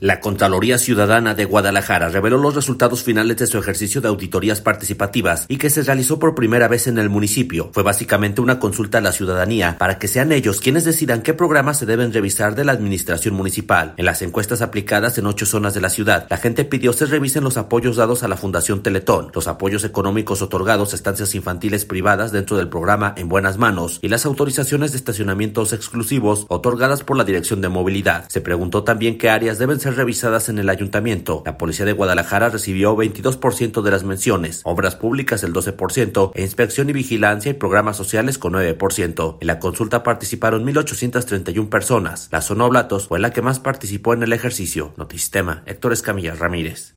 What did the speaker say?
La Contraloría Ciudadana de Guadalajara reveló los resultados finales de su ejercicio de auditorías participativas y que se realizó por primera vez en el municipio. Fue básicamente una consulta a la ciudadanía para que sean ellos quienes decidan qué programas se deben revisar de la administración municipal. En las encuestas aplicadas en 8 zonas de la ciudad, la gente pidió se revisen los apoyos dados a la Fundación Teletón, los apoyos económicos otorgados a estancias infantiles privadas dentro del programa En Buenas Manos y las autorizaciones de estacionamientos exclusivos otorgadas por la Dirección de Movilidad. Se preguntó también qué áreas deben ser revisadas en el ayuntamiento. La Policía de Guadalajara recibió 22% de las menciones, obras públicas el 12% e inspección y vigilancia y programas sociales con 9%. En la consulta participaron 1,831 personas. La zona Oblatos fue la que más participó en el ejercicio. Notisistema, Héctor Escamilla Ramírez.